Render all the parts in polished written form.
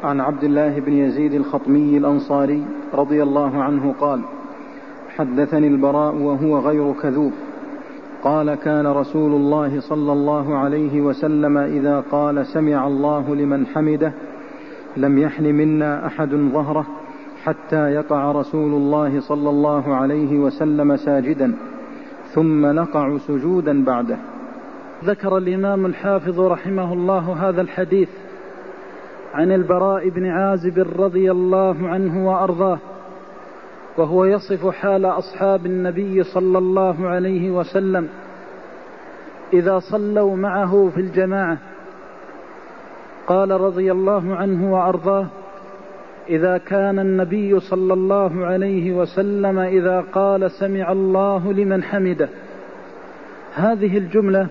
عن عبد الله بن يزيد الخطمي الأنصاري رضي الله عنه قال: حدثني البراء وهو غير كذوب قال: كان رسول الله صلى الله عليه وسلم إذا قال سمع الله لمن حمده لم يحن منا أحد ظهره حتى يقع رسول الله صلى الله عليه وسلم ساجدا ثم نقع سجودا بعده. ذكر الإمام الحافظ رحمه الله هذا الحديث عن البراء بن عازب رضي الله عنه وأرضاه، وهو يصف حال أصحاب النبي صلى الله عليه وسلم إذا صلوا معه في الجماعة. قال رضي الله عنه وأرضاه: إذا كان النبي صلى الله عليه وسلم إذا قال سمع الله لمن حمده. هذه الجملة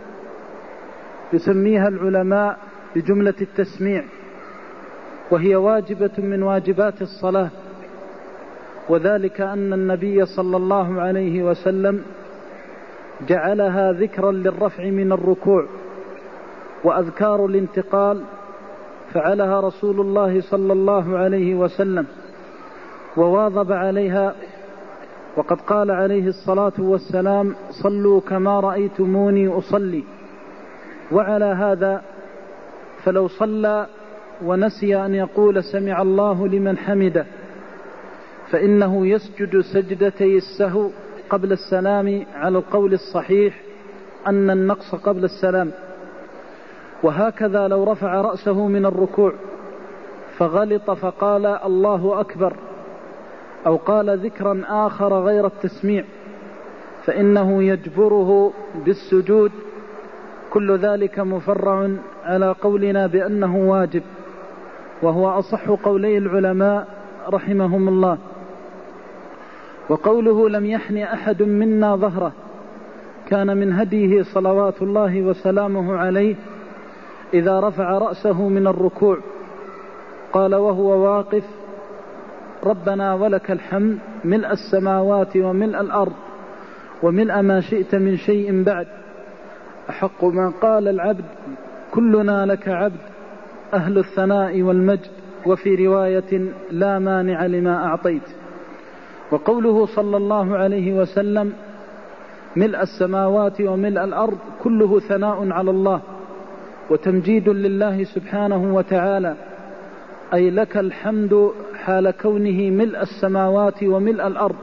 يسميها العلماء بجملة التسميع، وهي واجبة من واجبات الصلاة، وذلك أن النبي صلى الله عليه وسلم جعلها ذكرا للرفع من الركوع، وأذكار الانتقال فعلها رسول الله صلى الله عليه وسلم وواظب عليها، وقد قال عليه الصلاة والسلام: صلوا كما رأيتموني أصلي. وعلى هذا فلو صلى ونسي أن يقول سمع الله لمن حمده فإنه يسجد سجدتي السهو قبل السلام على القول الصحيح أن النقص قبل السلام. وهكذا لو رفع رأسه من الركوع فغلط فقال الله أكبر أو قال ذكرا آخر غير التسميع فإنه يجبره بالسجود. كل ذلك مفرع على قولنا بأنه واجب، وهو أصح قولي العلماء رحمهم الله. وقوله لم يحن أحد منا ظهره كان من هديه صلوات الله وسلامه عليه إذا رفع رأسه من الركوع قال وهو واقف: ربنا ولك الحمد ملء السماوات وملء الأرض وملء ما شئت من شيء بعد، أحق ما قال العبد كلنا لك عبد، أهل الثناء والمجد، وفي رواية لا مانع لما أعطيت. وقوله صلى الله عليه وسلم ملء السماوات وملء الأرض كله ثناء على الله وتمجيد لله سبحانه وتعالى، أي لك الحمد حال كونه ملء السماوات وملء الأرض.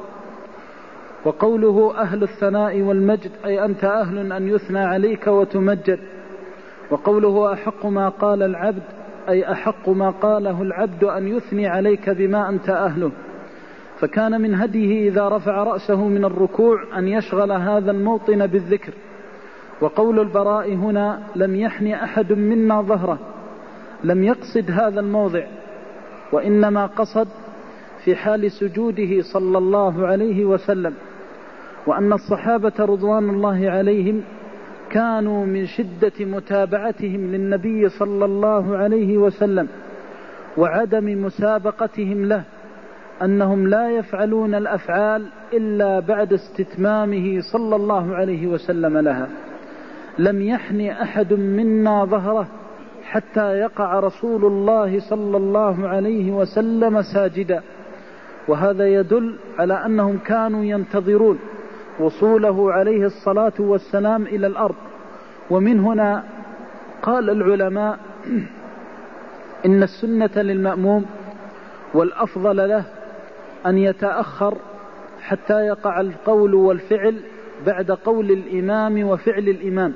وقوله أهل الثناء والمجد أي أنت أهل أن يثنى عليك وتمجد. وقوله أحق ما قال العبد أي أحق ما قاله العبد أن يثني عليك بما أنت أهله. فكان من هديه إذا رفع رأسه من الركوع أن يشغل هذا الموطن بالذكر. وقول البراء هنا لم يحن أحد منا ظهره لم يقصد هذا الموضع، وإنما قصد في حال سجوده صلى الله عليه وسلم، وأن الصحابة رضوان الله عليهم كانوا من شدة متابعتهم للنبي صلى الله عليه وسلم وعدم مسابقتهم له أنهم لا يفعلون الأفعال إلا بعد استتمامه صلى الله عليه وسلم لها. لم يحن أحد منا ظهره حتى يقع رسول الله صلى الله عليه وسلم ساجدا، وهذا يدل على أنهم كانوا ينتظرون وصوله عليه الصلاة والسلام إلى الأرض. ومن هنا قال العلماء إن السنة للمأموم والأفضل له أن يتأخر حتى يقع القول والفعل بعد قول الإمام وفعل الإمام.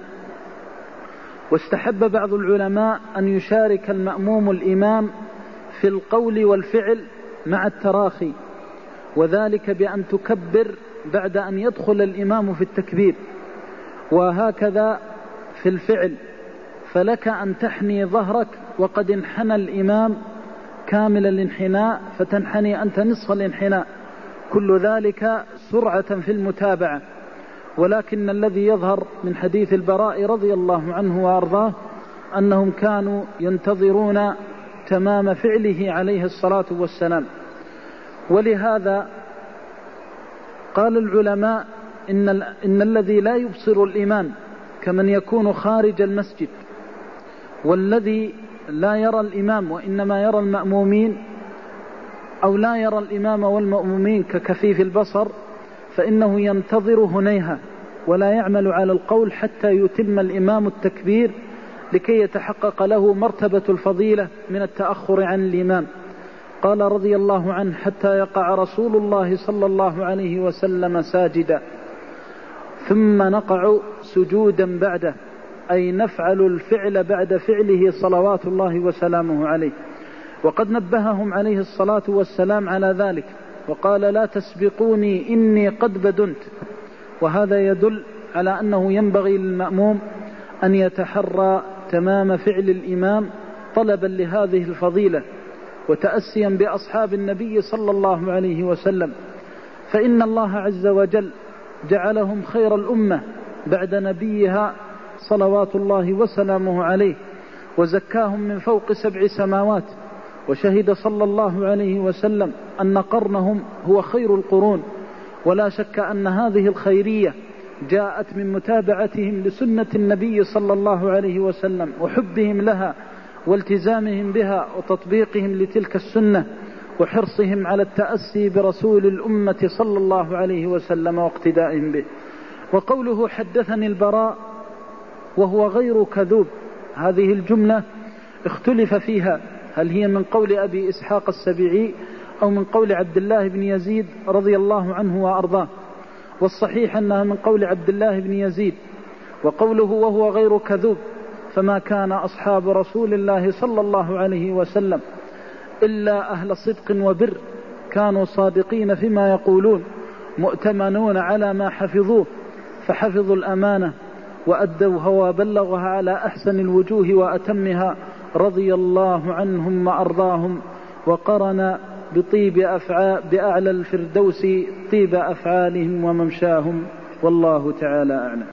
واستحب بعض العلماء أن يشارك المأموم الإمام في القول والفعل مع التراخي، وذلك بأن تكبر بعد أن يدخل الإمام في التكبير، وهكذا في الفعل، فلك أن تحني ظهرك وقد انحنى الإمام كامل الانحناء فتنحني أنت نصف الانحناء، كل ذلك سرعة في المتابعة. ولكن الذي يظهر من حديث البراء رضي الله عنه وأرضاه أنهم كانوا ينتظرون تمام فعله عليه الصلاة والسلام. ولهذا قال العلماء إن الذي لا يبصر الإمام كمن يكون خارج المسجد، والذي لا يرى الإمام وإنما يرى المأمومين، أو لا يرى الإمام والمأمومين ككفيف البصر، فإنه ينتظر هنيها ولا يعمل على القول حتى يتم الإمام التكبير لكي يتحقق له مرتبة الفضيلة من التأخر عن الإمام. قال رضي الله عنه: حتى يقع رسول الله صلى الله عليه وسلم ساجدا ثم نقع سجودا بعده، أي نفعل الفعل بعد فعله صلوات الله وسلامه عليه. وقد نبههم عليه الصلاة والسلام على ذلك وقال: لا تسبقوني إني قد بدنت. وهذا يدل على أنه ينبغي للمأموم أن يتحرى تمام فعل الإمام طلبا لهذه الفضيلة وتأسيا بأصحاب النبي صلى الله عليه وسلم، فإن الله عز وجل جعلهم خير الأمة بعد نبيها صلوات الله وسلامه عليه، وزكاهم من فوق 7 سماوات. وشهد صلى الله عليه وسلم أن قرنهم هو خير القرون، ولا شك أن هذه الخيرية جاءت من متابعتهم لسنة النبي صلى الله عليه وسلم وحبهم لها والتزامهم بها وتطبيقهم لتلك السنة وحرصهم على التأسي برسول الأمة صلى الله عليه وسلم واقتدائهم به. وقوله: حدثني البراء وهو غير كذوب، هذه الجملة اختلف فيها، هل هي من قول أبي إسحاق السبيعي أو من قول عبد الله بن يزيد رضي الله عنه وأرضاه، والصحيح أنها من قول عبد الله بن يزيد. وقوله وهو غير كذوب، فما كان أصحاب رسول الله صلى الله عليه وسلم إلا أهل صدق وبر، كانوا صادقين فيما يقولون، مؤتمنون على ما حفظوه، فحفظوا الأمانة وأدوها وبلغها على أحسن الوجوه وأتمها، رضي الله عنهم وأرضاهم. وقرن بأعلى الفردوس طيب أفعالهم وممشاهم، والله تعالى أعلم.